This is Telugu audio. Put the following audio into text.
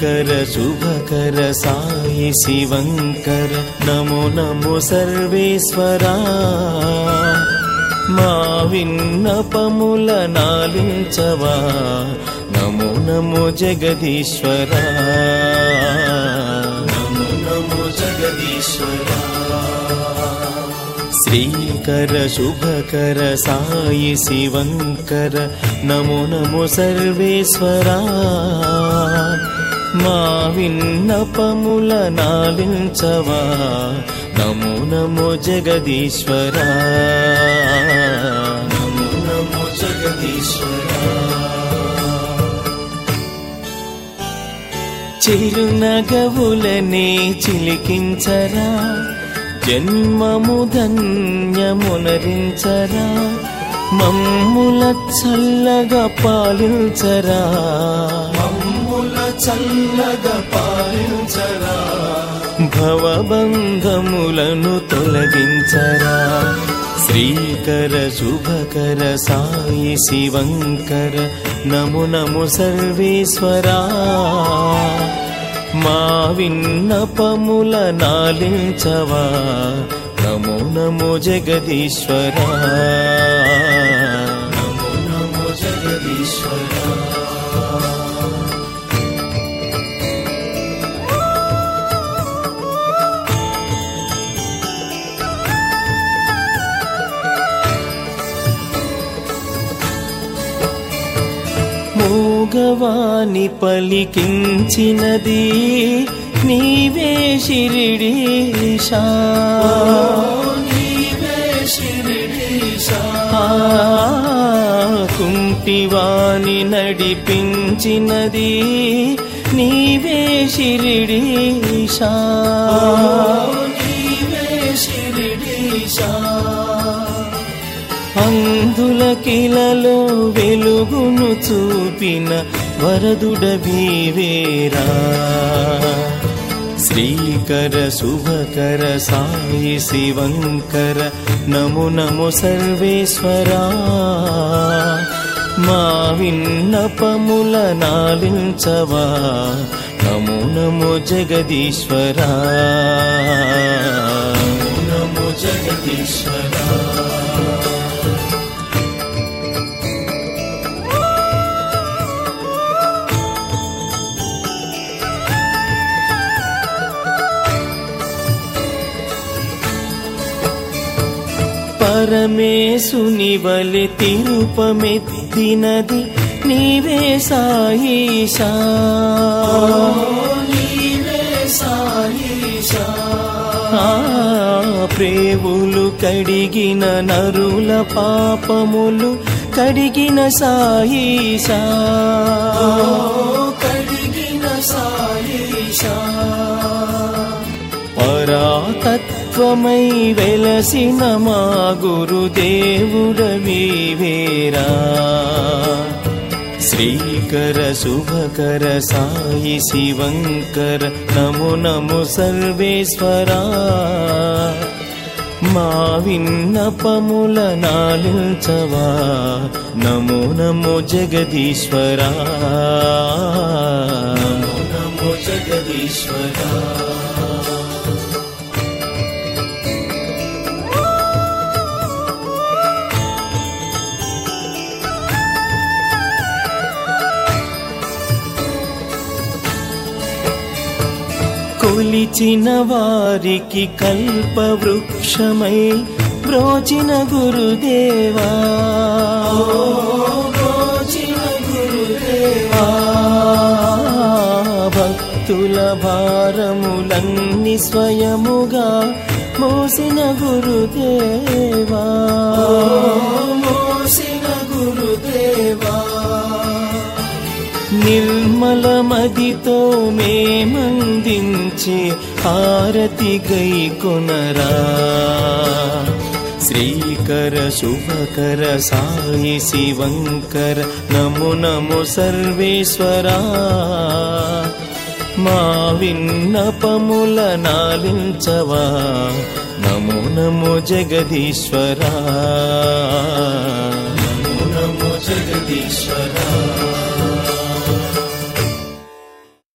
శ్రీకర శుభకర సాయి శివంకర నమో నమో సర్వేశ్వరా మా విన్నపముల నాలించవా నమో నమో జగదీశ్వరా నమో నమో జగదీశ్వరా శ్రీకర శుభకర సాయి శివంకర నమో నమో సర్వేశ్వరా మా విన్నపముల నాలించవా నమో నమో జగదీశ్వరా నమో నమో జగదీశ్వరా చిరునగవులనే చిలికించరా జన్మము ధన్యమునరించరా మమ్ముల చల్లగా పాలించరా మమ్ముల చల్లగా పాలించరా భవబంధములను తొలగించరా శ్రీకర శుభకర సాయి శివంకర నమో నమో సర్వేశ్వరా మా విన్నపముల నాలించవా నమో నమో జగదీశ్వరా నమో నమో జగదీశ్వరా మూగవాణి పలికించినది నీవే శిరిడీశా నీవే శిరిడీశా కుంటివాణి నడిపించినది నీవే శిరిడీశా నీవే శిరిడీశా అంధులకిలలో వెలుగును చూపిన వరదుడవీవేరా శ్రీకర శుభకర సాయి శివంకర నమో నమో సర్వేశ్వరా మా విన్నపముల నాలించవా నమో నమో జగదీశ్వరా నమో జగదీశ్వరా పరమేశుని వలె తిరుపమెత్తినది నీవే సాయిషా నీవే సాయిషా ప్రేవులు కడిగిన నరుల పాపములు కడిగిన సాయిషా కడిగిన సాయిషా పరాతత్వమై వెలసిన మా గురుదేవుడవీవేరా శ్రీకర శుభకర సాయి శివంకర నమో నమో సర్వేశ్వరా మా విన్నపముల నాలించవా నమో నమో జగదీశ్వరా నమో నమో జగదీశ్వరా కొలిచిన వారికి కల్పవృక్షమై బ్రోచిన గురుదేవా బ్రోచిన గురుదేవా భక్తుల భారములన్నీ స్వయముగా మోసిన గురుదేవా మోసిన గురుదేవా నిర్మల మదితో మేమందించే హారతి గైకొనరా శ్రీకర శుభకర సాయి శివంకర నమో నమో సర్వేశ్వరా మా విన్నపముల నాలించవా నమో నమో జగదీశ్వరా